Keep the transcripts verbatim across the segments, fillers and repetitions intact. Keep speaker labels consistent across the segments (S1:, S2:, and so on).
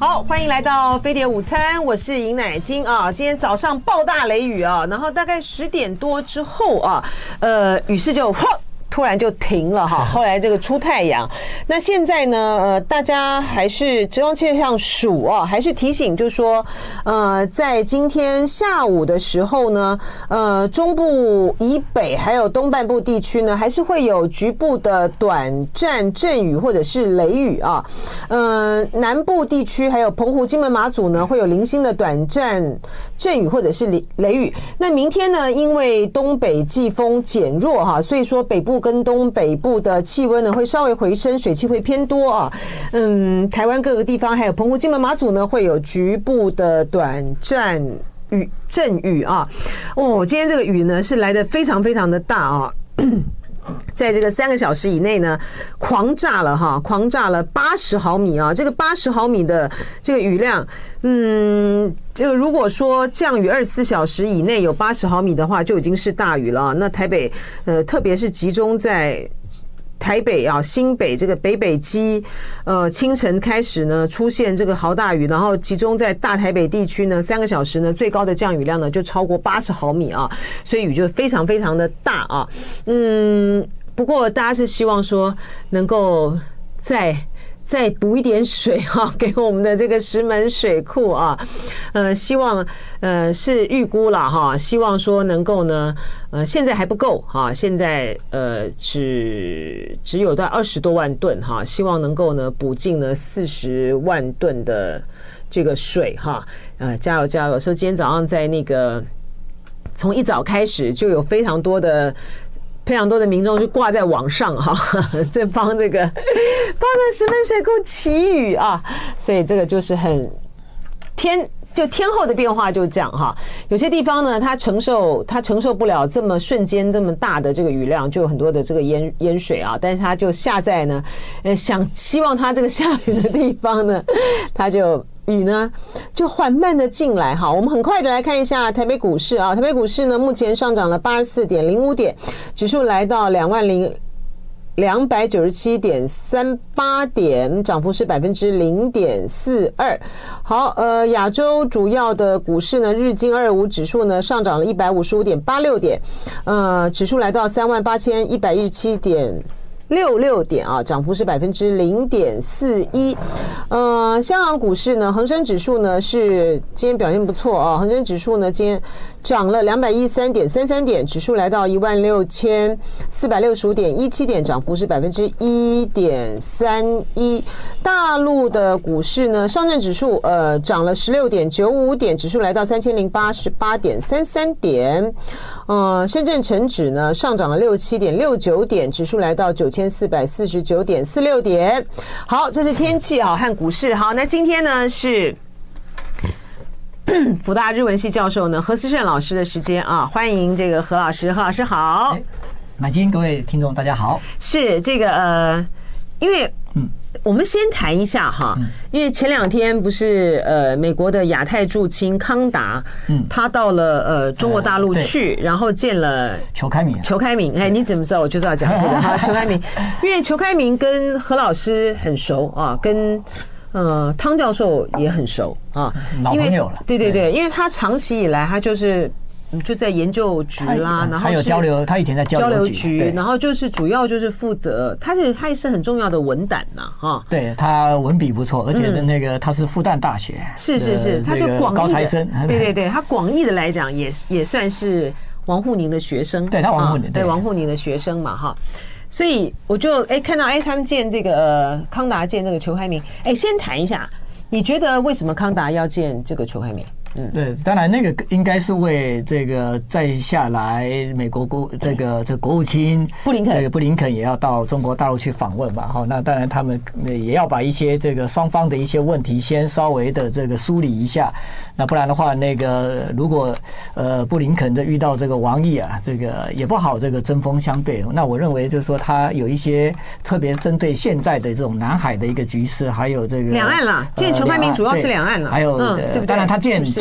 S1: 好，欢迎来到飞碟午餐，我是尹乃菁啊。今天早上暴大雷雨啊，然后大概十点多之后啊，呃，雨势就哗突然就停了哈，后来这个出太阳。那现在呢，呃，大家还是职工气象署啊，还是提醒，就是说，呃，在今天下午的时候呢，呃，中部以北还有东半部地区呢，还是会有局部的短暂阵雨或者是雷雨啊。呃，南部地区还有澎湖、金门、马祖呢，会有零星的短暂阵雨或者是雷雨。那明天呢，因为东北季风减弱哈，所以说北部跟东北部的气温呢会稍微回升，水汽会偏多啊。嗯，台湾各个地方还有澎湖、金门、马祖呢会有局部的短暂雨阵雨啊。哦，今天这个雨呢是来得非常非常的大啊。在这个三个小时以内呢，狂炸了哈，狂炸了八十毫米啊！这个八十毫米的这个雨量，嗯，这个如果说降雨二十四小时以内有八十毫米的话，就已经是大雨了。那台北呃，特别是集中在台北啊、新北这个北北基，呃，清晨开始呢出现这个豪大雨，然后集中在大台北地区呢，三个小时呢最高的降雨量呢就超过八十毫米啊，所以雨就非常非常的大啊。嗯，不过大家是希望说能够再再补一点水哈、啊，给我们的这个石门水库啊，呃，希望呃是预估了哈，希望说能够呢，呃，现在还不够哈，现在呃只只有到二十多万吨哈，希望能够呢补进呢四十万吨的这个水哈，呃，加油加油！说今天早上在那个从一早开始就有非常多的。非常多的民众就挂在网上哈，在帮这个帮这石门水库祈雨啊，所以这个就是很天就天候的变化就这样哈。有些地方呢，它承受它承受不了这么瞬间这么大的这个雨量，就有很多的这个淹淹水啊，但是它就下在呢，呃，想希望它这个下雨的地方呢，它就。雨呢就缓慢的进来哈，我们很快的来看一下台北股市啊，台北股市呢目前上涨了八十四点零五点，指数来到两万零两百九十七点三八点，涨幅是百分之零点四二。好，呃，亚洲主要的股市呢，日经二五指数呢上涨了一百五十五点八六点，呃，指数来到三万八千一百一十七点。六六点啊，涨幅是百分之零点四一。呃，香港股市呢，恒生指数呢是今天表现不错啊，恒生指数呢今天涨了两百一十三点三三点，指数来到一万六千四百六十五点一七点，涨幅是百分之一点三一。大陆的股市呢，上证指数呃涨了十六点九五点，指数来到三千零八十八点三三点。呃，深圳成指呢上涨了六七点六九点，指数来到九千四百四十九点四六点。好，这是天气啊和股市。好，那今天呢是辅大日文系教授呢何思胜老师的时间啊，欢迎这个何老师，何老师好。
S2: 乃菁，各位听众大家好。
S1: 是这个呃，因为嗯。我们先谈一下哈，因为前两天不是呃美国的亚太驻青康达，嗯，他到了呃中国大陆去，然后见了
S2: 裘开明。
S1: 裘开明，哎，你怎么知道我就是要讲这个哈？裘开明，因为裘开明跟何老师很熟啊，跟呃汤教授也很熟啊，
S2: 老朋友了。
S1: 对对对，因为他长期以来他就是。就在研究局啦，然后
S2: 还有交流，他以前在交流
S1: 局，然后就是主要就是负责，他是他也是很重要的文胆呐，哈。
S2: 对，他文笔不错，而且那个他是复旦大学，
S1: 是是是，他就广义的
S2: 高材生，
S1: 对对对，他广义的来讲也也算是王沪宁的学生，
S2: 对他王沪宁，
S1: 对王沪宁的学生嘛，哈。所以我就哎看到哎他们见这个呃康达见那个裘开明，哎先谈一下，你觉得为什么康达要见这个裘开明？
S2: 嗯，对，当然那个应该是为这个再下来美国国这个这国务卿
S1: 布林肯，
S2: 这个布林肯也要到中国大陆去访问嘛，哈，那当然他们也要把一些这个双方的一些问题先稍微的这个梳理一下，那不然的话，那个如果呃布林肯的遇到这个王毅啊，这个也不好这个针锋相对。那我认为就是说他有一些特别针对现在的这种南海的一个局势，还有这个
S1: 两岸啦，见裘开明主要是两岸啦，
S2: 还有、嗯、当然他见。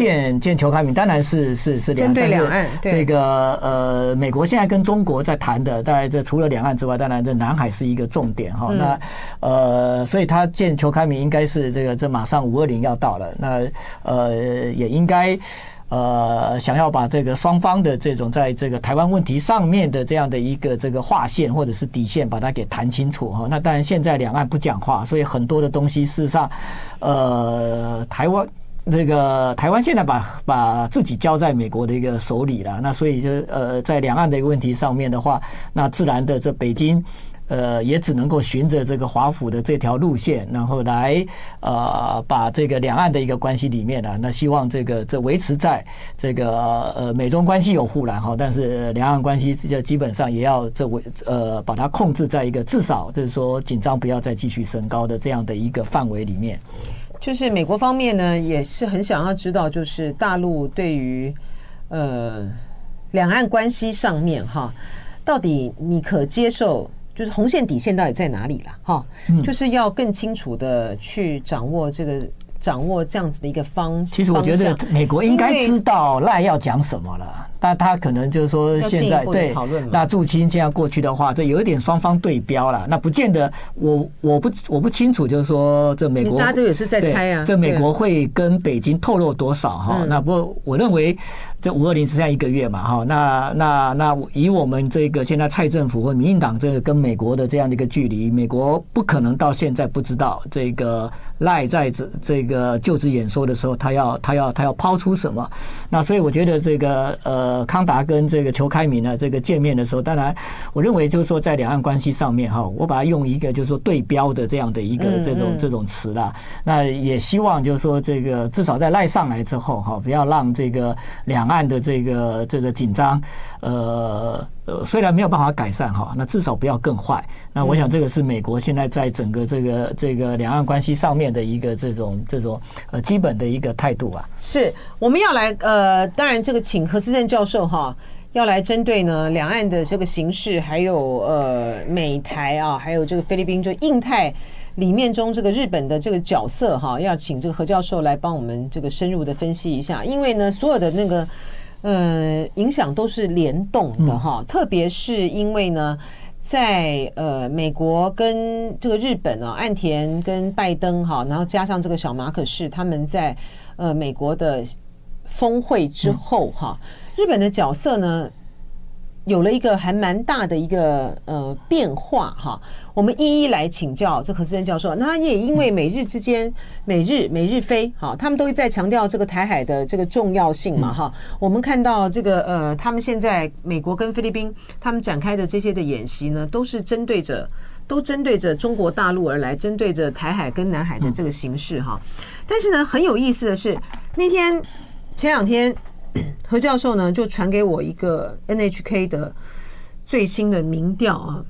S2: 建建邱开明，当然是是是
S1: 针对两岸
S2: 这个呃，美国现在跟中国在谈的，当然这除了两岸之外，当然这南海是一个重点哈。嗯、那呃，所以他建邱开明应该是这个这马上五二零要到了，那呃也应该。呃，想要把这个双方的这种在这个台湾问题上面的这样的一个这个划线或者是底线，把它给谈清楚哈。那当然，现在两岸不讲话，所以很多的东西事实上，呃，台湾这个台湾现在把把自己交在美国的一个手里了。那所以就呃，在两岸的一个问题上面的话，那自然的这北京。呃，也只能够循着这个华府的这条路线，然后来呃把这个两岸的一个关系里面呢，那希望这个这维持在这个呃美中关系有护栏哈，但是两岸关系就基本上也要这维呃把它控制在一个至少就是说紧张不要再继续升高的这样的一个范围里面。
S1: 就是美国方面呢，也是很想要知道，就是大陆对于呃两岸关系上面哈，到底你可接受？就是红线底线到底在哪里了哈？就是要更清楚的去掌握这个掌握这样子的一个方。
S2: 其实我觉得美国应该知道赖要讲什么了。但他可能就是说现在对那驻青这样过去的话，这有一点双方对标了。那不见得我我不我不清楚，就是说这美国
S1: 大家这也是在猜啊，
S2: 这美国会跟北京透露多少哈？嗯、那不过我认为这五二零只剩下一个月嘛哈，那那那以我们这个现在蔡政府或民进党这个跟美国的这样的一个距离，美国不可能到现在不知道这个赖在这这个就职演说的时候，他要他要他要抛出什么。那所以我觉得这个呃。呃，康达跟这个邱开明呢，这个见面的时候，当然，我认为就是说，在两岸关系上面哈，我把它用一个就是说对标的这样的一个这种这种词啦。那也希望就是说，这个至少在赖上来之后哈，不要让这个两岸的这个这个紧张，呃呃，虽然没有办法改善哈，那至少不要更坏。那我想这个是美国现在在整个这个这个两岸关系上面的一个这种这种呃基本的一个态度啊。
S1: 是，我们要来呃，当然这个请何思正教授哈，要来针对呢两岸的这个形势，还有呃美台啊，还有这个菲律宾就印太里面中这个日本的这个角色哈，要请这个何教授来帮我们这个深入的分析一下，因为呢所有的那个呃影响都是联动的哈，嗯、特别是因为呢。在呃美国跟这个日本啊，岸田跟拜登哈，然后加上这个小马可仕他们在呃美国的峰会之后哈，日本的角色呢有了一个还蛮大的一个呃变化哈。我们一一来请教这何思正教授，那也因为美日之间美日美日菲哈，他们都在强调这个台海的这个重要性嘛哈。我们看到这个呃，他们现在美国跟菲律宾他们展开的这些的演习呢，都是针对着都针对着中国大陆而来，针对着台海跟南海的这个形势哈。但是呢，很有意思的是，那天前两天何教授呢就传给我一个 N H K 的最新的民调啊。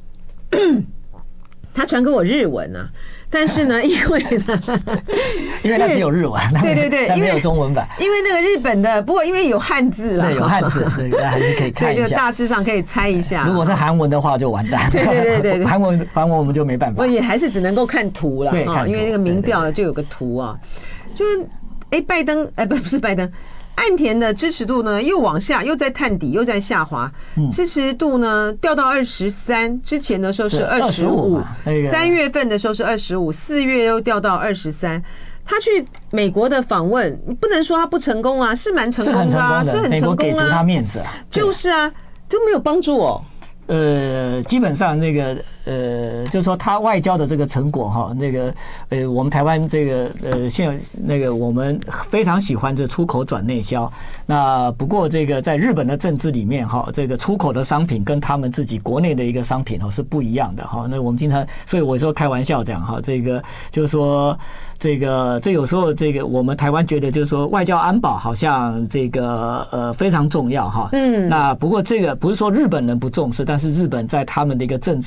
S1: 他传给我日文啊，但是呢，因为呢，
S2: 因为它只有日文，
S1: 对对对，
S2: 因为没有中文版，
S1: 因为那个日本的，不过因为有汉字啦，
S2: 对，有汉字，对，还是可以看一下，
S1: 所以就大致上可以猜一下。
S2: 如果是韩文的话，就完蛋。
S1: 对对对对，
S2: 韩文韩文我们就没办法。
S1: 我也还是只能够看图了，
S2: 对，
S1: 因为那个民调就有个图啊，就哎，拜登哎，不不是拜登。岸田的支持度呢又往下，又在探底，又在下滑。支持度呢掉到二十三，之前的时候是二十五，三月份的时候是二十五，四月又掉到二十三。他去美国的访问，你不能说他不成功啊，是蛮成功的啊，是很成功啊，
S2: 美国给足他面子啊，
S1: 就是啊，都没有帮助哦。
S2: 呃，基本上那个呃，就是说他外交的这个成果哈，那个呃，我们台湾这个呃，现那个我们非常喜欢这出口转内销。那不过这个在日本的政治里面哈，这个出口的商品跟他们自己国内的一个商品哈是不一样的哈。那我们经常，所以我说开玩笑讲哈，这个就是说。这个这有时候这个我们台湾觉得就是说外交安保好像这个呃非常重要哈，嗯，那不过这个不是说日本人不重视，但是日本在他们的一个政治里面或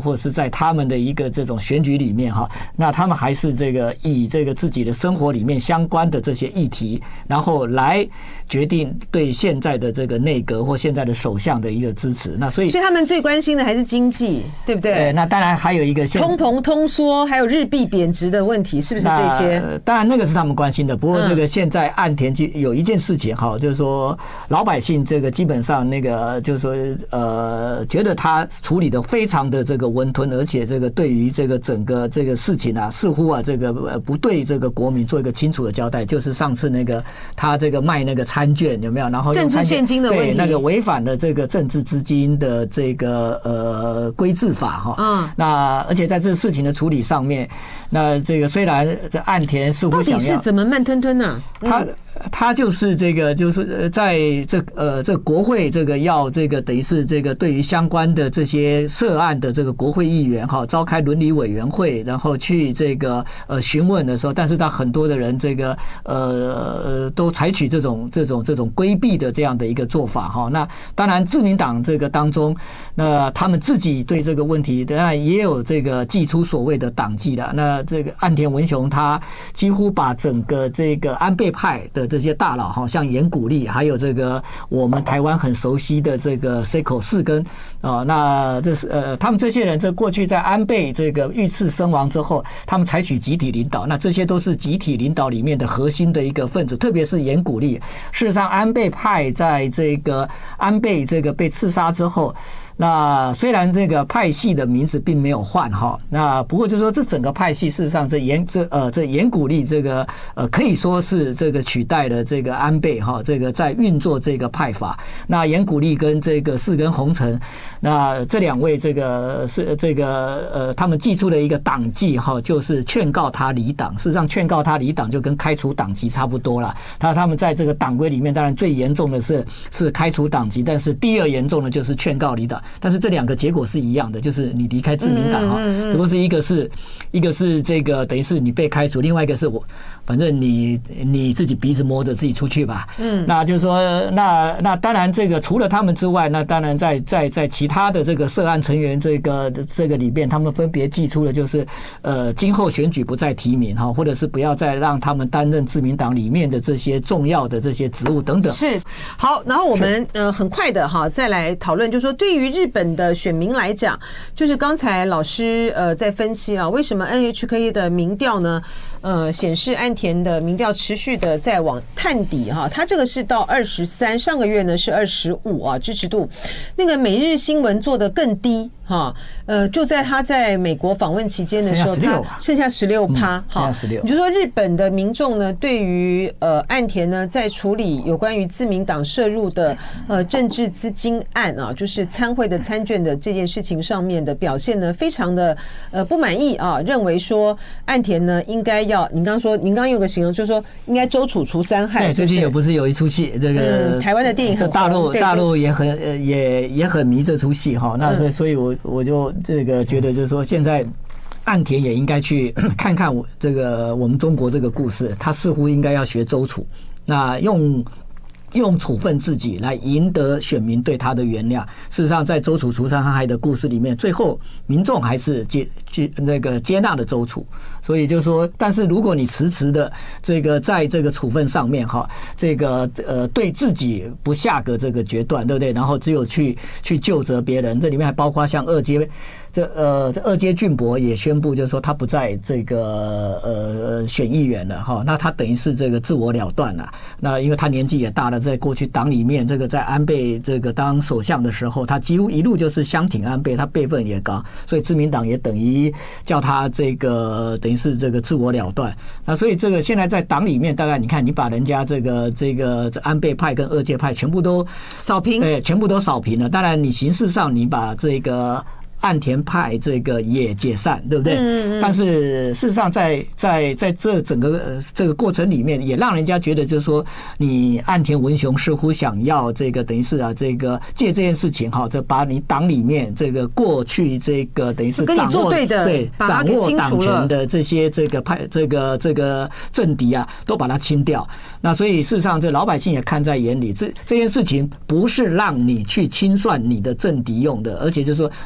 S2: 或者是在他们的一个这种选举里面哈，那他们还是这个以这个自己的生活里面相关的这些议题，然后来决定对现在的这个内阁或现在的首相的一个支持。那所以，
S1: 所以他们最关心的还是经济，对不对？
S2: 对，那当然还有一个
S1: 通膨、通缩，还有日币贬值的问题，是不是这些？
S2: 当然那个是他们关心的。不过这个现在岸田有一件事情哈，就是说老百姓这个基本上那个就是说呃，觉得他处理的非常的这个温吞，而且这个对于这个整个这个事情啊，似乎啊这个不对这个国民做一个清楚的交代。就是上次那个他这个卖那个餐券有没有？然后
S1: 政治现金的问题，
S2: 对那个违反了这个政治资金的这个呃规制法哈。嗯。那而且在这事情的处理上面，那这个虽然这岸田似乎想要，
S1: 到底是怎么慢吞吞呢？
S2: 他。他就是这个，就是在这呃，这国会这个要这个等于是这个对于相关的这些涉案的这个国会议员哈，召开伦理委员会，然后去这个呃询问的时候，但是他很多的人这个呃都采取这种这种这种规避的这样的一个做法哈。那当然，自民党这个当中，那他们自己对这个问题当然也有这个祭出所谓的党纪的。那这个岸田文雄他几乎把整个这个安倍派的这些大佬哈，像岩谷力，还有这个我们台湾很熟悉的这个 Seiko 四根啊，那这是呃，他们这些人这过去在安倍这个遇刺身亡之后，他们采取集体领导，那这些都是集体领导里面的核心的一个分子，特别是岩谷力。事实上，安倍派在这个安倍这个被刺杀之后。那虽然这个派系的名字并没有换哈，那不过就是说这整个派系事实上这岩这呃这岩谷力这个呃可以说是这个取代了这个安倍哈，这个在运作这个派法。那岩谷力跟这个四根红尘，那这两位这个是这个呃他们祭出的一个党纪哈，就是劝告他离党。事实上劝告他离党就跟开除党籍差不多了。他他们在这个党规里面，当然最严重的是是开除党籍，但是第二严重的就是劝告离党。但是这两个结果是一样的，就是你离开自民党哈，只不过是一个是一个是这个等于是你被开除，另外一个是我反正你你自己鼻子摸着自己出去吧。嗯，那就是说，那那当然这个除了他们之外，那当然在在在其他的这个涉案成员这个这个里边，他们分别寄出的就是呃今后选举不再提名哈，或者是不要再让他们担任自民党里面的这些重要的这些职务等等。
S1: 是好，然后我们呃很快的哈再来讨论，就是说对于日本的选民来讲，就是刚才老师呃在分析啊，为什么 N H K 的民调呢？呃，显示岸田的民调持续的在往探底哈，他这个是到二十三，上个月呢是二十五啊，支持度。那个每日新闻做得更低哈，呃，就在他在美国访问期间的时候，他剩下十六趴哈，你就说日本的民众呢，对于呃岸田呢在处理有关于自民党涉入的呃政治资金案啊，就是参会的参券的这件事情上面的表现呢，非常的呃不满意啊，认为说岸田呢应该要，您刚刚说，您刚刚有个形容，就是说应该周楚除三害。
S2: 对，最近有不是有一出戏，这个、
S1: 嗯、台湾的电影很红，
S2: 大陆大陆也很呃也也很迷这出戏哈。那所以所以我我就这个觉得就是说，现在岸田也应该去看看我这个我们中国这个故事，他似乎应该要学周楚，那用。用处分自己来赢得选民对他的原谅。事实上，在周楚除三害的故事里面，最后民众还是接接那个接纳了周楚。所以就是说，但是如果你迟迟的这个在这个处分上面哈，这个呃对自己不下个这个决断，对不对？然后只有去去究责别人，这里面还包括像二阶。这呃，这二阶俊博也宣布，就是说他不在这个呃选议员了哈，那他等于是这个自我了断了。那因为他年纪也大了，在过去党里面，这个在安倍这个当首相的时候，他几乎一路就是相挺安倍，他辈分也高，所以自民党也等于叫他这个等于是这个自我了断。那所以这个现在在党里面，大概你看，你把人家这个这个安倍派跟二阶派全部都
S1: 扫平，
S2: 哎，全部都扫平了。当然，你形式上你把这个。岸田派这个也解散，对不对？嗯嗯。但是事实上在，在在在这整个、呃、这个过程里面，也让人家觉得，就是说，你岸田文雄似乎想要这个等于是啊，这个借这件事情哈，这把你党里面这个过去这个等于是掌握
S1: 对的
S2: 对掌握党权的这些这个派这个这个政敌啊，都把它清掉。那所以事实上，这老百姓也看在眼里，这这件事情不是让你去清算你的政敌用的，而且就是说，你真的要。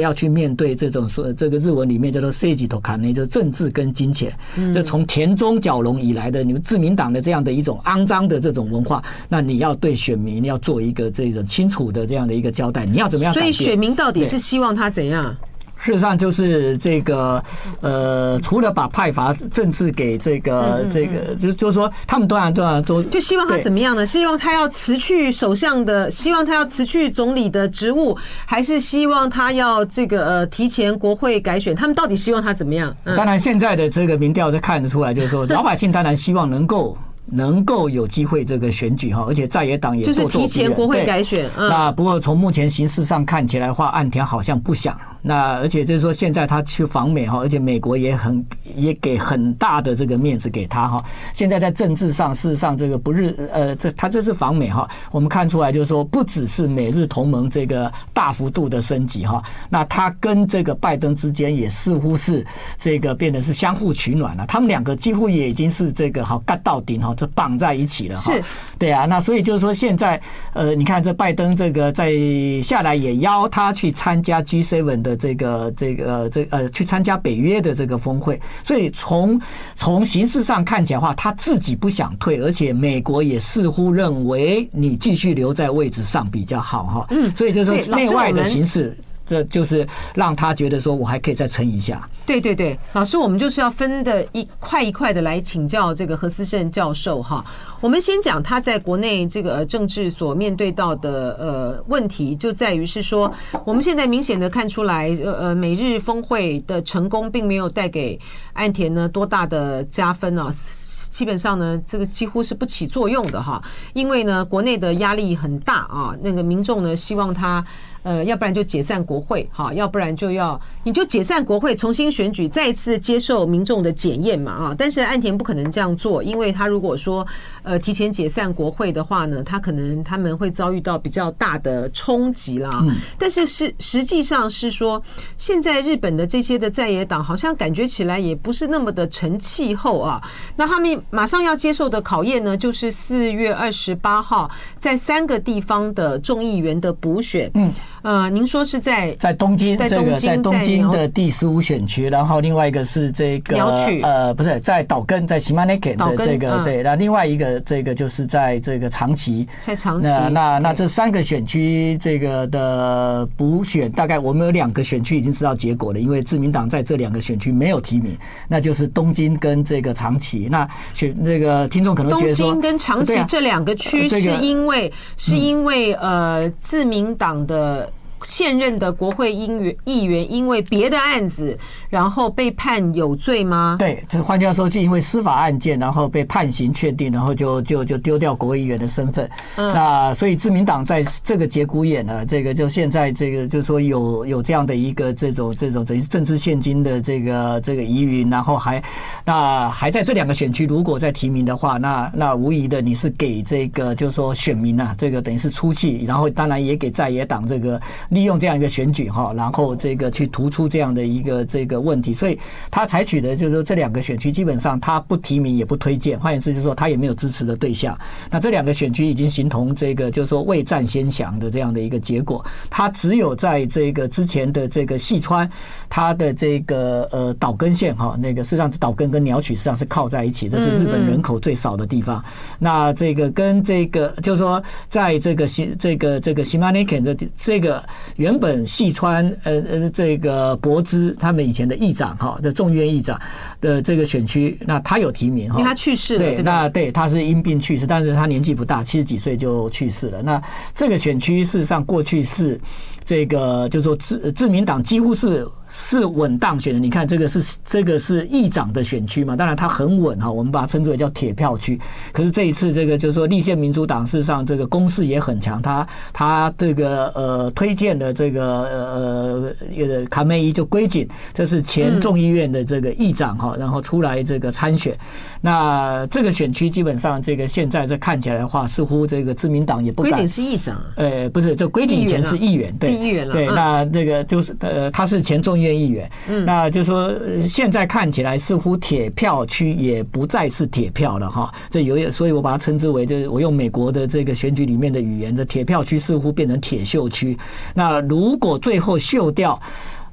S2: 要去面对这种说这个日文里面叫做政治と金，就是政治跟金钱。就从田中角荣以来的你们自民党的这样的一种肮脏的这种文化，那你要对选民要做一个这种清楚的这样的一个交代，你要怎么样改变？
S1: 所以选民到底是希望他怎样？
S2: 事实上就是这个呃，除了把派阀政治给这个这个，就就是说他们当然当然都
S1: 就希望他怎么样呢？希望他要辞去首相的，希望他要辞去总理的职务，还是希望他要这个呃提前国会改选？他们到底希望他怎么样？
S2: 当然，现在的这个民调就看得出来，就是说老百姓当然希望能够。能够有机会这个选举哈，而且在野党也
S1: 就是提前国会改选。
S2: 嗯、那不过从目前形势上看起来的话，岸田好像不想。那而且就是说，现在他去访美哈，而且美国也很也给很大的这个面子给他哈。现在在政治上，事实上这个不日呃，这他这次访美哈，我们看出来就是说，不只是美日同盟这个大幅度的升级哈，那他跟这个拜登之间也似乎是这个变得是相互取暖了。他们两个几乎也已经是这个好干到顶哈。这绑在一起了哈，
S1: 是，
S2: 对啊，那所以就是说现在呃，你看这拜登这个在下来也邀他去参加 G 七 的这个这个这呃去参加北约的这个峰会，所以从从形势上看起来的话，他自己不想退，而且美国也似乎认为你继续留在位置上比较好哈，嗯，所以就是说内外的形势。这就是让他觉得说我还可以再撑一下。
S1: 对对对，老师，我们就是要分的一块一块的来请教这个何思胜教授哈。我们先讲他在国内这个政治所面对到的呃问题，就在于是说，我们现在明显的看出来，呃呃，美日峰会的成功并没有带给岸田呢多大的加分啊。基本上呢，这个几乎是不起作用的哈，因为呢，国内的压力很大啊，那个民众呢希望他。呃，要不然就解散国会，哈，要不然就要你就解散国会，重新选举，再一次接受民众的检验嘛，啊！但是岸田不可能这样做，因为他如果说呃提前解散国会的话呢，他可能他们会遭遇到比较大的冲击啦。嗯、但是是实际上是说，现在日本的这些的在野党好像感觉起来也不是那么的成气候啊。那他们马上要接受的考验呢，就是四月二十八号在三个地方的众议员的补选。嗯。呃，您说是在
S2: 在东京，这个在东京的第十五选区，然后另外一个是这个呃，不是在岛根，在 Shimaneki 的这个对，那另外一个这个就是在这个长崎，
S1: 在长崎。
S2: 那那那这三个选区这个的补选，大概我们有两个选区已经知道结果了，因为自民党在这两个选区没有提名，那就是东京跟这个长崎。那选那个听众可能觉得说，
S1: 东京跟长崎这两个区是因为是因为呃自民党的。现任的国会议员因为别的案子，然后被判有罪吗？
S2: 对，这换句话说，是因为司法案件，然后被判刑确定，然后就就就丢掉国会议员的身份。嗯、那所以自民党在这个节骨眼呢，这个就现在这个就是说有有这样的一个这种这种等于政治现金的这个这个疑云，然后还那还在这两个选区，如果再提名的话，那那无疑的你是给这个就是说选民啊，这个等于是出气，然后当然也给在野党这个。利用这样一个选举哈，然后这个去突出这样的一个这个问题，所以他采取的就是说这两个选区基本上他不提名也不推荐，换言之就是说他也没有支持的对象。那这两个选区已经形同这个就是说未战先降的这样的一个结果。他只有在这个之前的这个细川，他的这个呃岛根县哈，那个事实上岛根跟鸟取实际上是靠在一起，这是日本人口最少的地方。那这个跟这个就是说在这个这个这个 Shimaneki 的这个。原本细川呃呃这个柏之他们以前的议长哈，这众议院议长的这个选区，那他有提名哈，
S1: 因为他去世了，
S2: 对，那对他是因病去世，但是他年纪不大，七十几岁就去世了。那这个选区事实上过去是这个就是说自自民党几乎是。是稳当选的，你看这个是这个是议长的选区嘛，当然它很稳哈，我们把它称之为叫铁票区。可是这一次这个就是说立宪民主党事实上这个攻势也很强，他他这个呃推荐的这个呃呃卡梅伊就龟井，这是前众议院的这个议长哈，然后出来这个参选。那这个选区基本上这个现在这看起来的话，似乎这个自民党也不敢。
S1: 龟井是议长，
S2: 呃不是，就龟井以前是议员，对，
S1: 议员了。
S2: 对，那这个就是呃他是前众议员，嗯，那就是说现在看起来似乎铁票区也不再是铁票了哈，这有，所以我把它称之为就是我用美国的这个选举里面的语言，这铁票区似乎变成铁锈区。那如果最后秀掉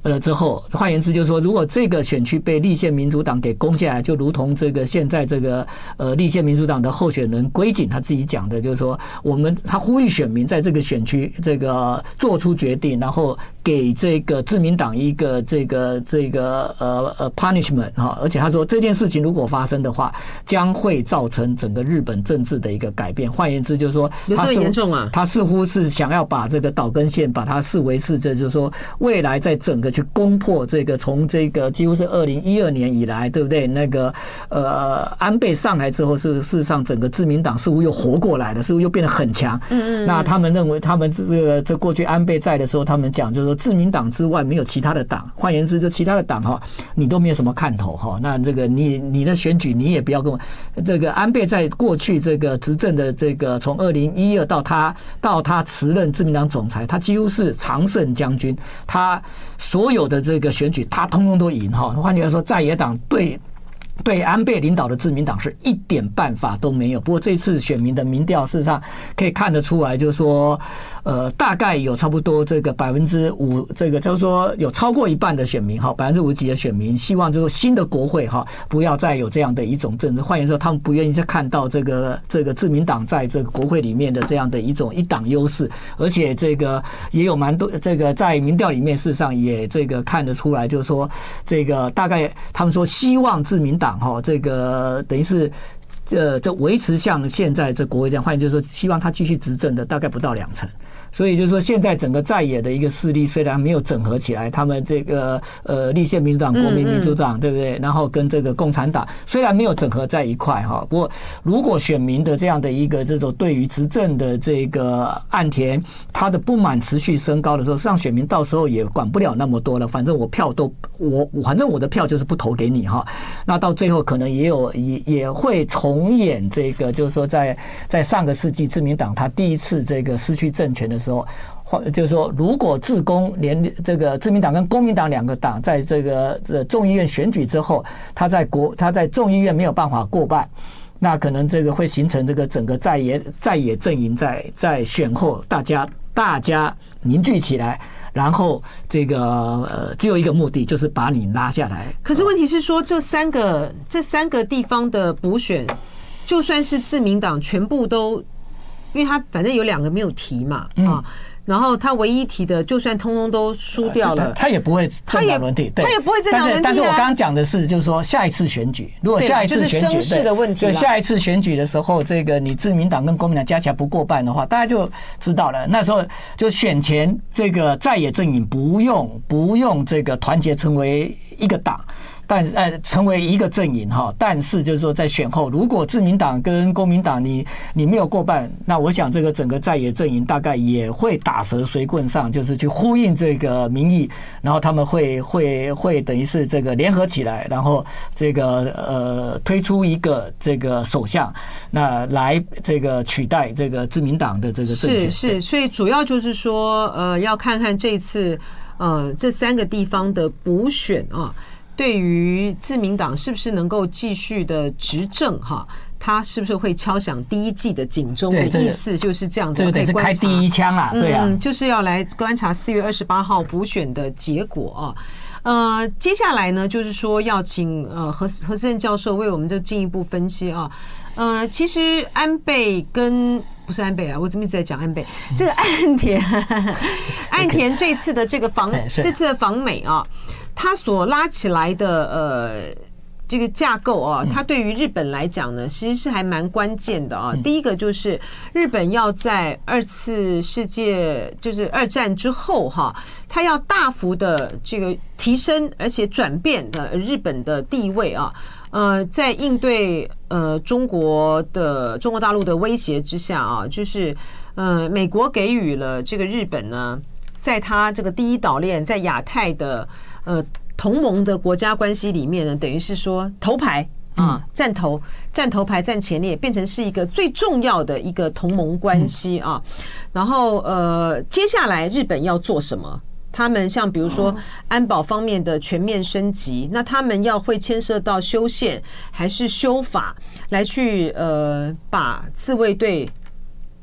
S2: 了之后，换言之就是说，如果这个选区被立宪民主党给攻下来，就如同这个现在这个呃立宪民主党的候选人归景他自己讲的，就是说我们他呼吁选民在这个选区这个做出决定，然后给这个自民党一个这个这个呃呃 punishment 哈，而且他说这件事情如果发生的话，将会造成整个日本政治的一个改变。换言之就是说，
S1: 有这么严重啊？
S2: 他似乎是想要把这个岛根县把它视为是这就是说未来在整个去攻破这个从这个几乎是二零一二年以来，对不对？那个呃安倍上来之后，是事实上整个自民党似乎又活过来了，似乎又变得很强。嗯嗯。那他们认为，他们这个这过去安倍在的时候，他们讲就是说，自民党之外没有其他的党。换言之，就其他的党哈，你都没有什么看头哈。那这个你你的选举你也不要跟我这个安倍在过去这个执政的这个从二零一二到他到他辞任自民党总裁，他几乎是常胜将军，他所有的这个选举他通通都赢哈。换句话说，在野党对对安倍领导的自民党是一点办法都没有。不过这次选民的民调事实上可以看得出来，就是说呃，大概有差不多这个百分之五，这个就是说有超过一半的选民哈，百分之五十几的选民希望就是新的国会哈不要再有这样的一种政治。换言之，他们不愿意再看到这个这个自民党在这个国会里面的这样的一种一党优势，而且这个也有蛮多这个在民调里面事实上也这个看得出来，就是说这个大概他们说希望自民党哈这个等于是。呃，这维持像现在这国会这样，换言就是说，希望他继续执政的大概不到两成。所以就是说，现在整个在野的一个势力虽然没有整合起来，他们这个呃立宪民主党、国民民主党，对不对？然后跟这个共产党虽然没有整合在一块哈，不过如果选民的这样的一个这种对于执政的这个岸田他的不满持续升高的时候，让选民到时候也管不了那么多了，反正我票都我反正我的票就是不投给你哈。那到最后可能也有也也会重演这个，就是说在在上个世纪自民党他第一次这个失去政权的时候。时候，就是说，如果自公连这个自民党跟公民党两个党在这个这众议院选举之后，他在国他在众议院没有办法过半，那可能这个会形成这个整个在野在野阵营在在选后大家大家凝聚起来，然后这个呃只有一个目的，就是把你拉下来。
S1: 可是问题是说，这三个这三个地方的补选，就算是自民党全部都。因为他反正有两个没有提嘛，嗯、啊，然后他唯一提的，就算通通都输掉了，
S2: 他, 他也不会政党轮替，
S1: 他也不会政党轮替、啊。
S2: 但是，但是我刚刚讲的是，就是说下一次选举，如果下一次选举，
S1: 就是的问题，
S2: 就下一次选举的时候，这个你自民党跟国民党加起来不过半的话，大家就知道了。那时候就选前这个在野阵营不用不用这个团结成为一个党。但呃，成为一个阵营哈，但是就是说，在选后，如果自民党跟公民党你你没有过半，那我想这个整个在野阵营大概也会打蛇随棍上，就是去呼应这个民意，然后他们会会会等于是这个联合起来，然后这个呃推出一个这个首相，那来这个取代这个自民党的这个政权。
S1: 是是，所以主要就是说，呃，要看看这次呃这三个地方的补选啊。对于自民党是不是能够继续的执政哈，他是不是会敲响第一季的警钟的意思就是这样子，
S2: 这个得是开第一枪啊，对啊，
S1: 嗯，就是要来观察四月二十八号补选的结果啊。呃，接下来呢，就是说要请呃何何思正教授为我们就进一步分析啊。呃，其实安倍跟不是安倍啊，我怎么一直在讲安倍？这个岸田，岸田这次的这个访这次的访美啊。他所拉起来的呃这个架构啊，它对于日本来讲呢，其实是还蛮关键的啊。第一个就是日本要在二次世界就是二战之后哈，它要大幅的这个提升而且转变的日本的地位啊。呃，在应对呃中国的中国大陆的威胁之下啊，就是呃美国给予了这个日本呢，在它这个第一岛链在亚太的。呃，同盟的国家关系里面呢，等于是说头牌啊，站头站头牌站前列，变成是一个最重要的一个同盟关系啊。然后呃，接下来日本要做什么？他们像比如说安保方面的全面升级，那他们要会牵涉到修宪还是修法来去呃把自卫队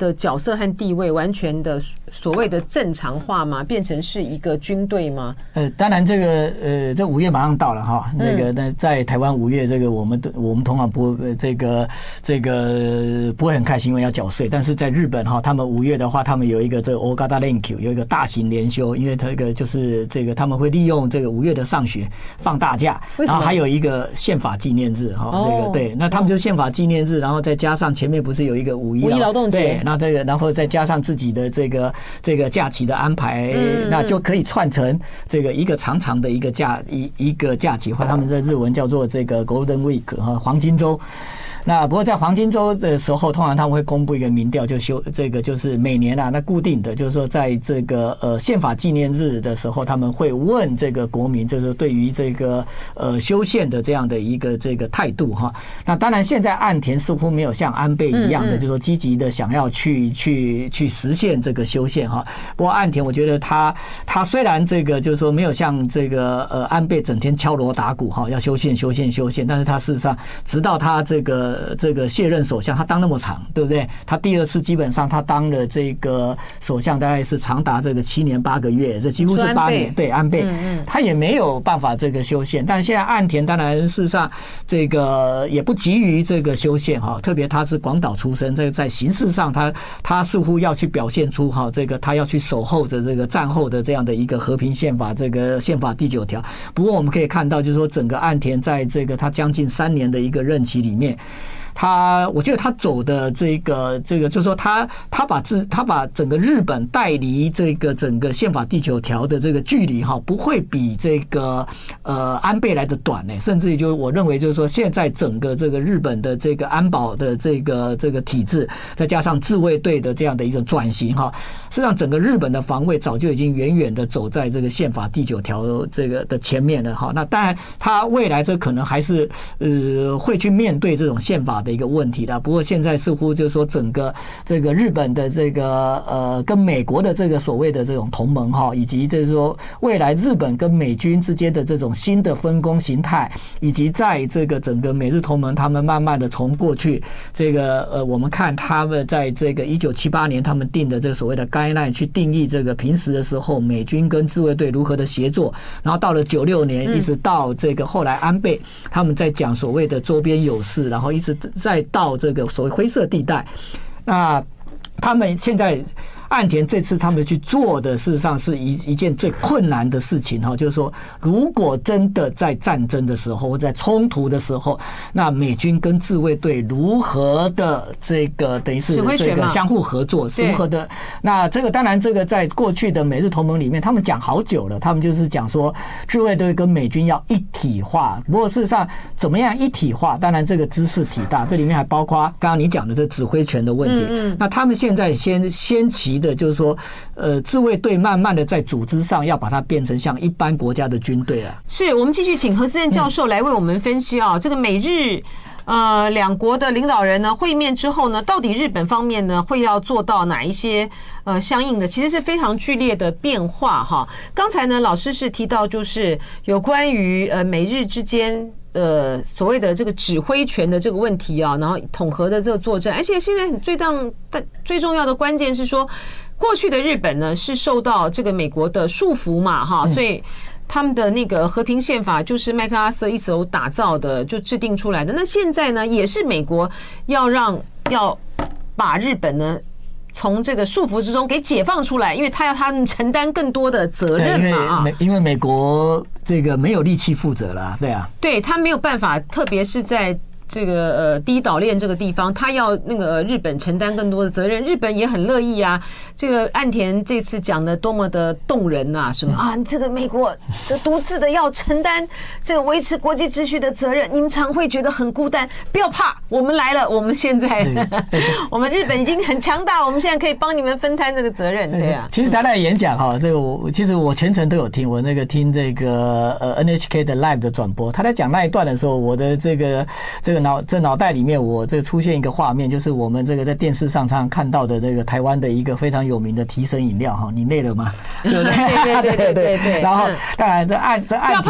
S1: 的角色和地位完全的所谓的正常化吗？变成是一个军队吗？
S2: 呃，当然这个呃，这五月马上到了哈，那个那在台湾五月这个我们我们通常不这个这个不会很开心，因为要缴税。但是在日本哈，他们五月的话，他们有一个这个 Ogata Renkyū 有一个大型连休，因为这个就是这个他们会利用这个五月的上学放大假，然后还有一个宪法纪念日哈，这个对，那他们就宪法纪念日，然后再加上前面不是有一个五一
S1: 五一劳动节，
S2: 对，那这个然后再加上自己的这个这个假期的安排，嗯、那就可以串成这个一个长长的一个假一一个假期，或他们在日文叫做这个 Golden Week 哈，黄金周。那不过在黄金周的时候，通常他们会公布一个民调，就修这个就是每年啊，那固定的就是说，在这个呃宪法纪念日的时候，他们会问这个国民，就是对于这个呃修宪的这样的一个这个态度哈。那当然，现在岸田似乎没有像安倍一样的，就是说积极的想要去去去实现这个修宪哈。不过岸田，我觉得他他虽然这个就是说没有像这个呃安倍整天敲锣打鼓哈，要修宪修宪修宪，但是他事实上直到他这个。这个卸任首相，他当那么长，对不对？他第二次基本上他当了这个首相，大概是长达这个七年八个月，这几乎是八年。对，安倍，他也没有办法这个修宪。但是现在岸田当然事实上这个也不急于这个修宪哈，特别他是广岛出身，这个在形式上他他似乎要去表现出哈，这个他要去守候着这个战后的这样的一个和平宪法，这个宪法第九条。不过我们可以看到，就是说整个岸田在这个他将近三年的一个任期里面。他，我觉得他走的这个这个，就是说他他把自他把整个日本带离这个整个宪法第九条的这个距离哈，不会比这个呃安倍来的短呢。甚至于就我认为就是说，现在整个这个日本的这个安保的这个这个体制，再加上自卫队的这样的一种转型哈，实际上整个日本的防卫早就已经远远的走在这个宪法第九条这个的前面了哈。那当然，他未来这可能还是呃会去面对这种宪法的一个问题的。不过现在似乎就是说，整个这个日本的这个呃跟美国的这个所谓的这种同盟哈，以及就是说未来日本跟美军之间的这种新的分工形态，以及在这个整个美日同盟，他们慢慢的从过去这个呃我们看他们在这个一九七八年他们定的这个所谓的 guideline 去定义这个平时的时候美军跟自卫队如何的协作，然后到了九六年一直到这个后来安倍他们在讲所谓的周边有事，然后一直再到这个所谓灰色地带，那他们现在岸田这次他们去做的，事实上是一一件最困难的事情哈，就是说，如果真的在战争的时候或在冲突的时候，那美军跟自卫队如何的这个等于是这个相互合作，如何的？那这个当然，这个在过去的美日同盟里面，他们讲好久了，他们就是讲说自卫队跟美军要一体化。不过事实上，怎么样一体化？当然这个知识体大，这里面还包括刚刚你讲的这指挥权的问题。嗯嗯那他们现在先先期的就是说，呃，自卫队慢慢的在组织上要把它变成像一般国家的军队啊。
S1: 是我们继续请何思燕教授来为我们分析啊，这个美日呃两国的领导人呢会面之后呢，到底日本方面呢会要做到哪一些呃相应的，其实是非常剧烈的变化哈。刚才呢老师是提到就是有关于呃美日之间。呃，所谓的这个指挥权的这个问题啊，然后统合的这个作战，而且现在最重最重要的关键是说，过去的日本呢是受到这个美国的束缚嘛，哈，所以他们的那个和平宪法就是麦克阿瑟一手打造的，就制定出来的。那现在呢，也是美国要让要把日本呢。从这个束缚之中给解放出来，因为他要他们承担更多的责任嘛。
S2: 因为因为美国这个没有力气负责了，对啊，
S1: 对他没有办法，特别是在这个呃第一岛链这个地方，他要那个日本承担更多的责任，日本也很乐意啊。这个岸田这次讲的多么的动人啊，什么啊，这个美国这独自的要承担这个维持国际秩序的责任，你们常会觉得很孤单，不要怕，我们来了，我们现在我们日本已经很强大，我们现在可以帮你们分摊这个责任，对啊。
S2: 其实他的演讲哈，这个我其实我全程都有听，我那个听这个呃 N H K 的 live 的转播，他在讲那一段的时候，我的这个这个脑这脑袋里面，我这个出现一个画面，就是我们这个在电视上常常看到的这个台湾的一个非常有名的提神饮料哈，你累了吗？对不对？
S1: 对对对对对。
S2: 然后当然这岸这岸
S1: 不要怕，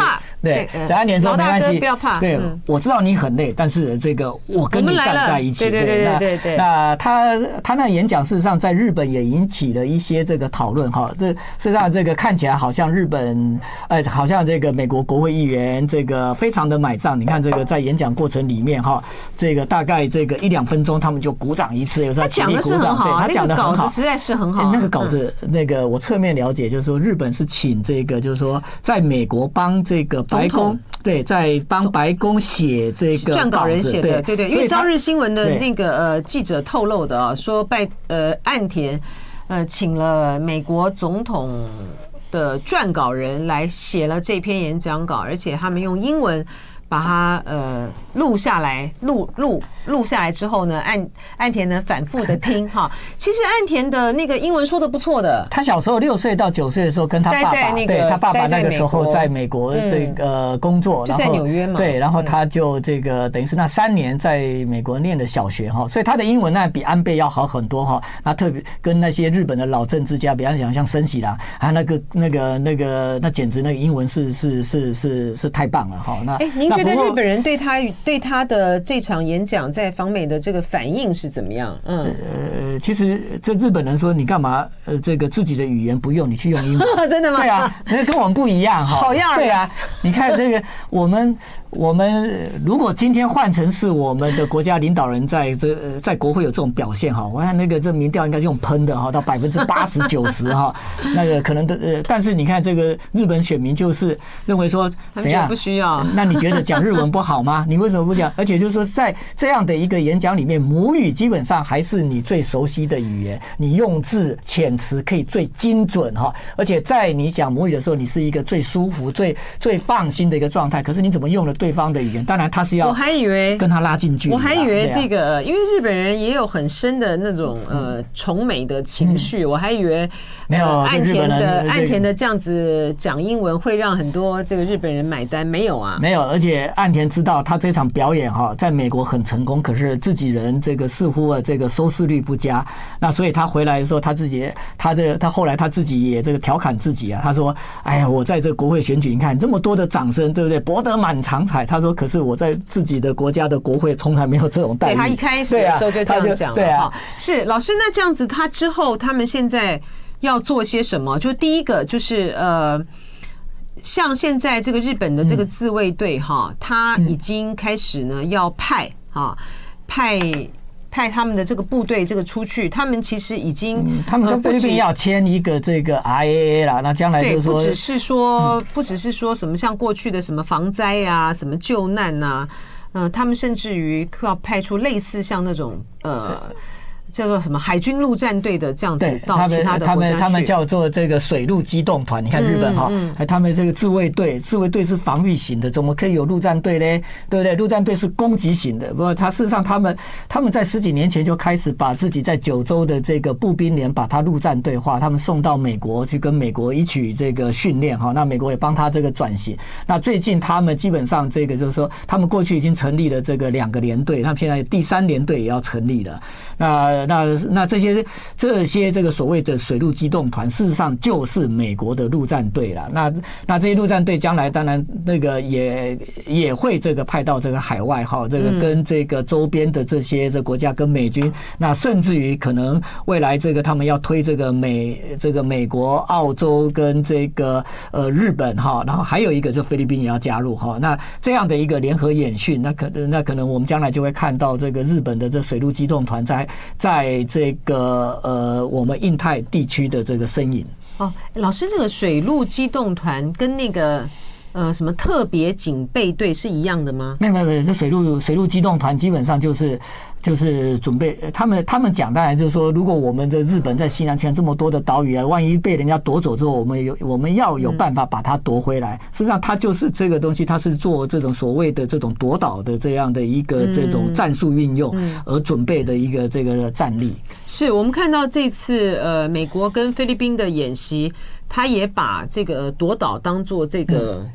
S2: 对，在安田说没关系，
S1: 不要怕。
S2: 对，我知道你很累，但是这个我跟你站在一起。
S1: 对对对对对。
S2: 那他他那演讲事实上在日本也引起了一些这个讨论哈。这事实上这个看起来好像日本呃，好像这个美国国会议员这个非常的买账。你看这个在演讲过程里面哈，这个大概这个一两分钟他们就鼓掌一次，有时候起立鼓掌。对，他讲的很好，
S1: 实在是很好。
S2: 那个稿子那个我侧面了解，就是说日本是请这个就是说在美国帮这个白宫。对，在帮白宫写这个
S1: 撰稿人写的，对对，因为朝日新闻的那个呃记者透露的啊，说拜呃岸田呃请了美国总统的撰稿人来写了这篇演讲稿，而且他们用英文把它呃录下来，录录录下来之后呢，岸岸田呢反复的听哈。其实岸田的那个英文说的不错的。
S2: 他小时候六岁到九岁的时候，跟他爸爸，那个、对他爸爸那个时候在美国这个工作，
S1: 嗯、就在纽约嘛。
S2: 对，然后他就这个等于是那三年在美国念的小学哈，所以他的英文那比安倍要好很多哈。那特别跟那些日本的老政治家，比方讲像森喜朗，他那个那个那个那简直那个英文是是是是是太棒了哈。那
S1: 哎，您觉得日本人对他对他的这场演讲在访美的这个反应是怎么样？嗯，
S2: 呃，其实这日本人说你干嘛呃这个自己的语言不用，你去用英文，
S1: 真的吗？
S2: 对啊，那跟我们不一样哈。
S1: 好样的。
S2: 对啊，你看这个我们我们如果今天换成是我们的国家领导人在这在国会有这种表现哈，我看那个这民调应该是用喷的哈，到百分之八十九十哈，那个可能的呃，但是你看这个日本选民就是认为说怎样
S1: 不需要？
S2: 那你觉得讲日文不好吗？你为什么不讲？而且就是说在这样的一个演讲里面，母语基本上还是你最熟悉的语言，你用字遣词可以最精准哈，而且在你讲母语的时候，你是一个最舒服、最最放心的一个状态。可是你怎么用了对方的语言？当然他是要，
S1: 我还以为
S2: 跟他拉近距离。
S1: 我还以为这个，因为日本人也有很深的那种呃崇美的情绪，我还以为
S2: 没有
S1: 岸田的岸田的这样子讲英文会让很多这个日本人买单，没有啊？
S2: 没有，而且岸田知道他这场表演哈，在美国很成功，可是自己人这个似乎啊这个收视率不佳，那所以他回来的时候，他自己他的他后来他自己也这个调侃自己啊，他说：“哎呀，我在这个国会选举，你看这么多的掌声，对不对？博得满场彩。”他说：“可是我在自己的国家的国会从来没有这种待遇。”
S1: 对，他一开始的时候就这样讲了。
S2: 对啊，
S1: 是老师，那这样子，他之后他们现在要做些什么？就第一个就是呃。像现在这个日本的这个自卫队哈，他已经开始呢要派啊派派他们的这个部队这个出去，他们其实已经
S2: 他们跟菲律宾要签一个这个 R A A 啦，那将来就是说
S1: 不只是说不只是说什么像过去的什么防灾啊、什么救难啊，嗯，他们甚至于要派出类似像那种呃。叫做什么海军陆战队的这样子到其他的国家去，
S2: 他们他们叫做这个水陆机动团。你看日本哈，嗯嗯、他们这个自卫队，自卫队是防御型的，怎么可以有陆战队呢？对不对？陆战队是攻击型的。不过他事实上他们他们在十几年前就开始把自己在九州的这个步兵连把它陆战队化，他们送到美国去跟美国一起这个训练哈。那美国也帮他这个转型。那最近他们基本上这个就是说，他们过去已经成立了这个两个连队，他们现在第三连队也要成立了。那那那这些这些这个所谓的水陆机动团，事实上就是美国的陆战队了。那那这些陆战队将来当然那个也也会这个派到这个海外哈，这个跟这个周边的这些这国家跟美军，那甚至于可能未来这个他们要推这个美这个美国、澳洲跟这个呃日本哈，然后还有一个就菲律宾也要加入哈。那这样的一个联合演训，那可能那可能我们将来就会看到这个日本的这水陆机动团在在这个呃我们印太地区的这个身影。
S1: 哦，老师，这个水陆机动团跟那个呃什么特别警备队是一样的吗？
S2: 没有没有没有，这水陆水陆机动团基本上就是就是准备他们他们讲，当然就是说，如果我们的日本在西南圈这么多的岛屿啊，万一被人家夺走之后，我们有我们要有办法把它夺回来。事实上，它就是这个东西，它是做这种所谓的这种夺岛的这样的一个这种战术运用而准备的一个这个战力。
S1: 是我们看到这次呃美国跟菲律宾的演习，他也把这个夺岛当做这个。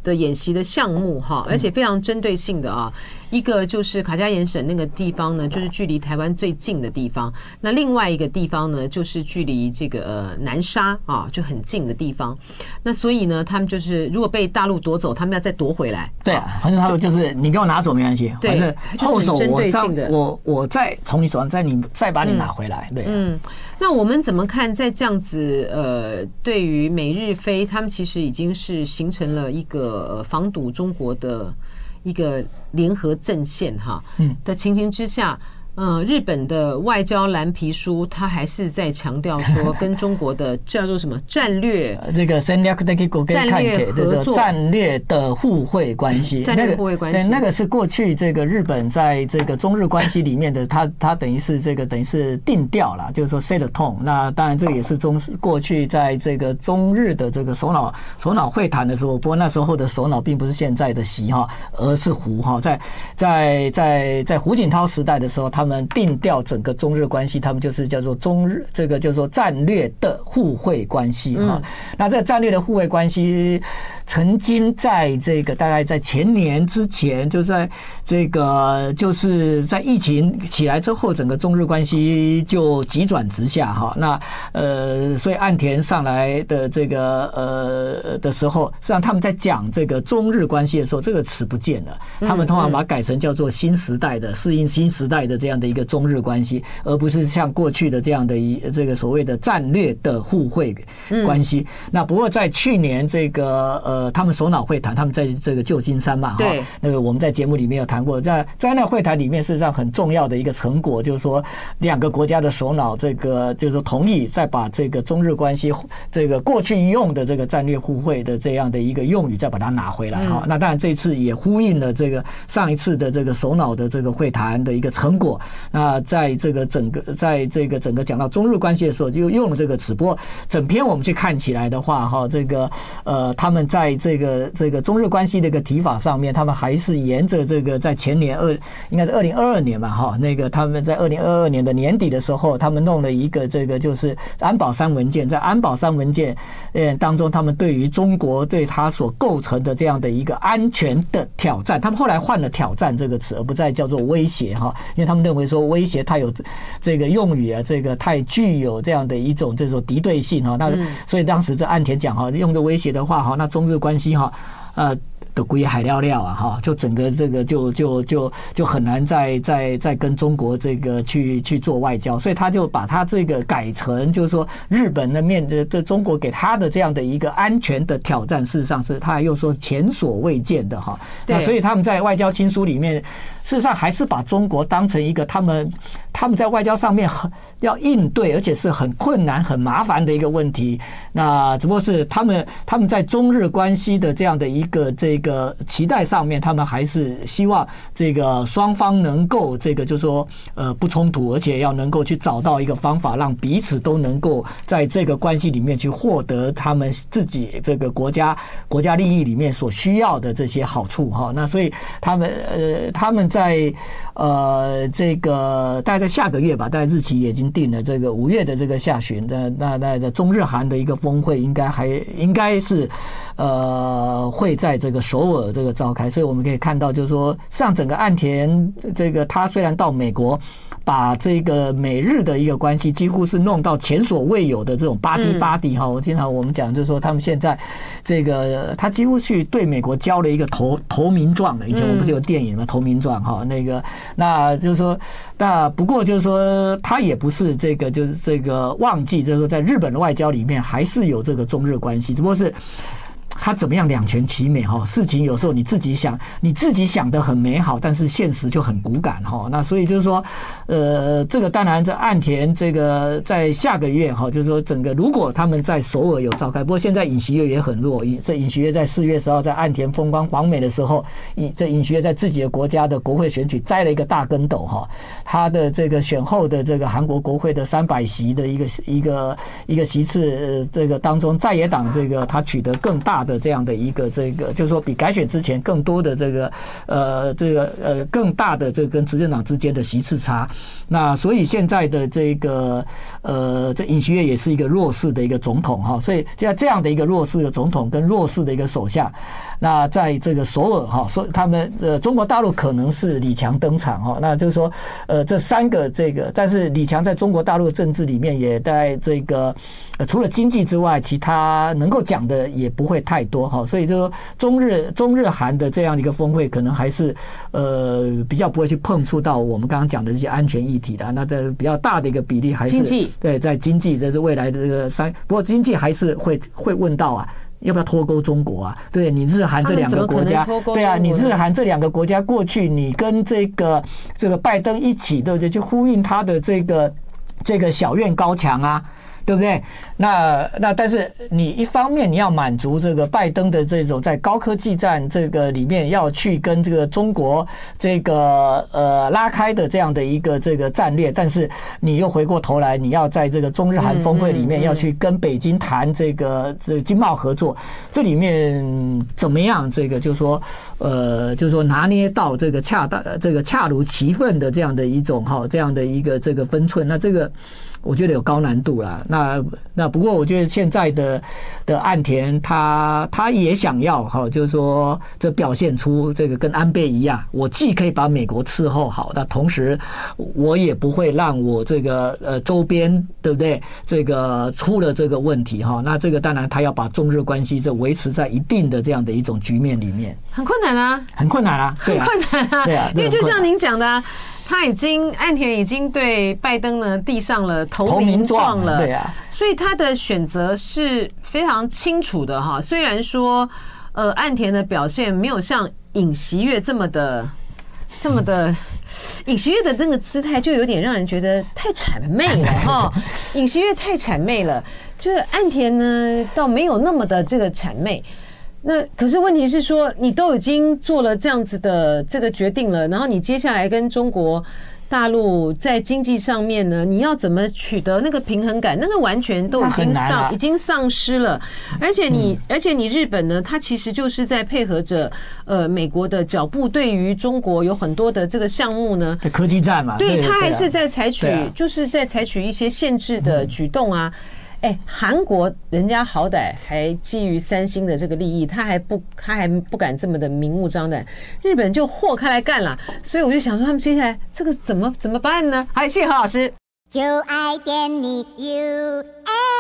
S1: 的演习的项目哈，而且非常针对性的啊。一个就是卡加延省那个地方呢，就是距离台湾最近的地方。那另外一个地方呢，就是距离这个呃南沙啊就很近的地方。那所以呢，他们就是如果被大陆夺走，他们要再夺回来。
S2: 对啊，反正他们就是你给我拿走没关系，反正后手我再我我再从你手上再你再把你拿回来。对，
S1: 嗯，那我们怎么看在这样子呃，对于美日菲，他们其实已经是形成了一个防堵中国的一个联合阵线哈的情形之下，嗯，日本的外交蓝皮书，它还是在强调说，跟中国的叫做什么战略
S2: 这个战略战略合作、战略的互惠关系、
S1: 战略互惠关系，
S2: 对，那个是过去这个日本在这个中日关系里面的，它它等于是这个等于是定调了，就是说 set the tone。那当然这个也是中过去在这个中日的这个首脑首脑会谈的时候，不过那时候的首脑并不是现在的习哈，而是胡哈，在在在在胡锦涛时代的时候，他们他们定调整个中日关系，他们就是叫做中日这个叫做战略的互惠关系哈。那这战略的互惠关系，曾经在这个大概在前年之前，就在这个就是在疫情起来之后，整个中日关系就急转直下哈。那呃，所以岸田上来的这个呃的时候，实际上他们在讲这个中日关系的时候，这个词不见了，他们通常把它改成叫做新时代的适应新时代的这样的一个中日关系，而不是像过去的这样的一这个所谓的战略的互惠关系。那不过在去年这个呃他们首脑会谈，他们在这个旧金山嘛，
S1: 对，
S2: 那个我们在节目里面有谈过，在在那会谈里面，事实上很重要的一个成果就是说，两个国家的首脑这个就是说同意再把这个中日关系这个过去用的这个战略互惠的这样的一个用语再把它拿回来哈。那当然这次也呼应了这个上一次的这个首脑的这个会谈的一个成果。那在这个整个在这个整个讲到中日关系的时候，就用了这个词。不过整篇我们去看起来的话，哈，这个呃，他们在这个这个中日关系的一个提法上面，他们还是沿着这个在前年二应该是二零二二年吧，哈，那个他们在二零二二年的年底的时候，他们弄了一个这个就是安保三文件，在安保三文件呃当中，他们对于中国对它所构成的这样的一个安全的挑战，他们后来换了挑战这个词，而不再叫做威胁哈，因为他们认为说威胁太有这个用语啊，这个太具有这样的一种这种敌对性哈。那所以当时这岸田讲哈，用这威胁的话哈，那中日关系哈，呃。的归海料料啊哈，就整个这个就就就就很难再再再跟中国这个去去做外交，所以他就把他这个改成就是说日本的面对这中国给他的这样的一个安全的挑战，事实上是他又说前所未见的哈。那所以他们在外交亲书里面，事实上还是把中国当成一个他们他们在外交上面很要应对，而且是很困难很麻烦的一个问题。那只不过是他们他们在中日关系的这样的一个这个。个期待上面，他们还是希望这个双方能够这个就是说呃不冲突，而且要能够去找到一个方法，让彼此都能够在这个关系里面去获得他们自己这个国家国家利益里面所需要的这些好处哈。那所以他们呃他们在呃这个大概在下个月吧，大概日期也已经定了，这个五月的这个下旬的那那的中日韩的一个峰会，应该还应该是呃会在这个首首尔这个召开，所以我们可以看到，就是说，像整个岸田这个，他虽然到美国，把这个美日的一个关系几乎是弄到前所未有的这种巴蒂巴蒂哈。我经常我们讲，就是说，他们现在这个他几乎去对美国交了一个投投名状了。以前我们不是有电影吗？投名状哈，那个那就是说，那不过就是说，他也不是这个就是这个忘记，就是说，在日本的外交里面还是有这个中日关系，只不过是。他怎么样两全其美哈？事情有时候你自己想，你自己想得很美好，但是现实就很骨感哈。那所以就是说，呃，这个当然这岸田这个在下个月哈，就是说整个如果他们在首尔有召开，不过现在尹锡悦也很弱，这尹锡悦在四月十号在岸田风光访美的时候，这尹锡悦在自己的国家的国会选举栽了一个大跟斗哈。他的这个选后的这个韩国国会的三百席的一个一个一个席次，这个当中在野党这个他取得更大的。的这样的一个这个，就是说比改选之前更多的这个呃这个呃更大的这个跟执政党之间的席次差。那所以现在的这个呃这尹锡悦也是一个弱势的一个总统哈，所以现在这样的一个弱势的总统跟弱势的一个首相， 那在这个首尔哈，说他们呃中国大陆可能是李强登场哈，那就是说呃这三个这个，但是李强在中国大陆政治里面也在这个呃除了经济之外，其他能够讲的也不会太多哈，所以就说中日中日韩的这样的一个峰会，可能还是呃比较不会去碰触到我们刚刚讲的这些安全议题的，那这比较大的一个比例还是
S1: 经济，对，
S2: 在经济这是未来的这个三，不过经济还是会会问到啊。要不要脱钩中国啊？对，你日韩这两个国家，对啊，你日韩这两个国家过去，你跟这个这个拜登一起，对不对？就呼应他的这个这个小院高墙啊。对不对？那那但是你一方面你要满足这个拜登的这种在高科技战这个里面要去跟这个中国这个呃拉开的这样的一个这个战略，但是你又回过头来，你要在这个中日韩峰会里面要去跟北京谈这个这个经贸合作，这里面怎么样？这个就是说呃，就是说拿捏到这个恰当这个恰如其分的这样的一种哈这样的一个这个分寸，那这个我觉得有高难度啦。那那那不过我觉得现在的的岸田他他也想要哈，就是说这表现出这个跟安倍一样，我既可以把美国伺候好，那同时我也不会让我这个呃周边对不对这个出了这个问题哈。那这个当然他要把中日关系这维持在一定的这样的一种局面里面，
S1: 很困难啊，
S2: 很困难啊，
S1: 很困难啊，
S2: 对啊，
S1: 因为就像您讲的啊。他已经岸田已经对拜登呢递上了投名状了，
S2: 对啊，
S1: 所以他的选择是非常清楚的哈。虽然说，呃，岸田的表现没有像尹锡悦这么的这么的，尹锡悦的那个姿态就有点让人觉得太谄媚了哈。尹锡悦太谄媚了，就是岸田呢倒没有那么的这个谄媚。那可是问题是说，你都已经做了这样子的这个决定了，然后你接下来跟中国大陆在经济上面呢，你要怎么取得那个平衡感？那个完全都已经丧，已经丧失了。而且你，而且你日本呢，它其实就是在配合着呃美国的脚步，对于中国有很多的这个项目呢，
S2: 科技战嘛，
S1: 对，它还是在采取，就是在采取一些限制的举动啊。哎，韩国人家好歹还基于三星的这个利益，他还不他还不敢这么的明目张胆，日本就豁开来干了。所以我就想说，他们接下来这个怎么怎么办呢？好，谢谢何老师。就爱点你 U F